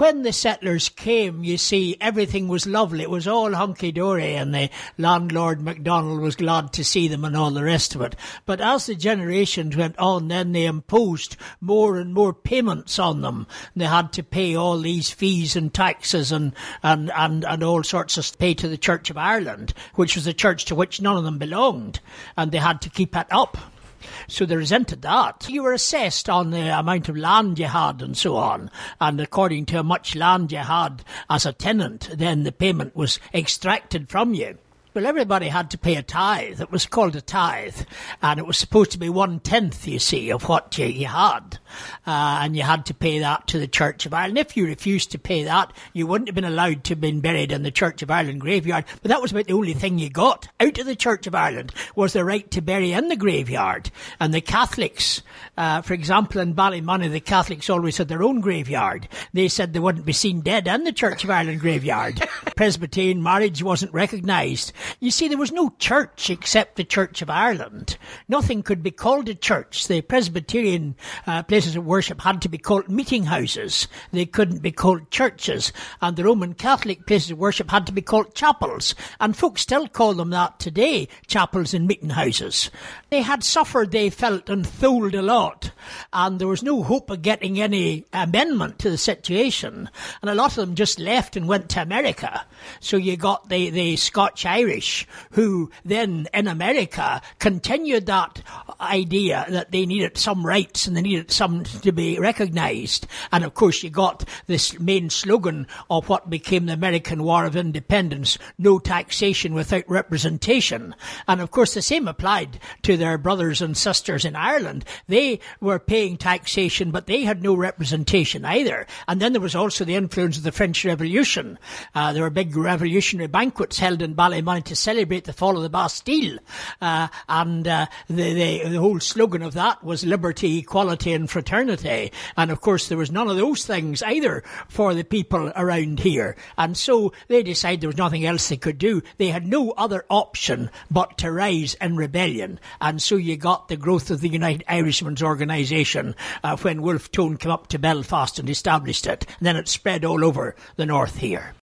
when the settlers came, you see, everything was lovely. It was all hunky-dory, and the landlord MacDonald was glad to see them and all the rest of it. But as the generations went on, then they imposed more and more payments on them. They had to pay all these fees and taxes and all sorts of pay to the Church of Ireland, which was a church to which none of them belonged, and they had to keep it up. So they resented that. You were assessed on the amount of land you had and so on. And according to how much land you had as a tenant, then the payment was extracted from you. Well, everybody had to pay a tithe. It was called a tithe. And it was supposed to be 1/10, you see, of what you had. And you had to pay that to the Church of Ireland. If you refused to pay that, you wouldn't have been allowed to have been buried in the Church of Ireland graveyard. But that was about the only thing you got out of the Church of Ireland, was the right to bury in the graveyard. And the Catholics, for example, in Ballymoney, the Catholics always had their own graveyard. They said they wouldn't be seen dead in the Church of Ireland graveyard. Presbyterian marriage wasn't recognised. You see, there was no church except the Church of Ireland. Nothing could be called a church. The Presbyterian places of worship had to be called meeting houses. They couldn't be called churches. And the Roman Catholic places of worship had to be called chapels. And folks still call them that today, chapels and meeting houses. They had suffered, they felt, and tholed a lot. And there was no hope of getting any amendment to the situation. And a lot of them just left and went to America. So you got the Scotch-Irish, who then in America continued that idea that they needed some rights and they needed some to be recognised. And of course you got this main slogan of what became the American War of Independence: no taxation without representation. And of course the same applied to their brothers and sisters in Ireland. They were paying taxation, but they had no representation either. And then there was also the influence of the French Revolution. There were big revolutionary banquets held in Ballymoney to celebrate the fall of the Bastille. The whole slogan of that was liberty, equality and fraternity. And of course there was none of those things either for the people around here. And so they decided there was nothing else they could do. They had no other option but to rise in rebellion. And so you got the growth of the United Irishmen's Organisation when Wolfe Tone came up to Belfast and established it. And then it spread all over the north here.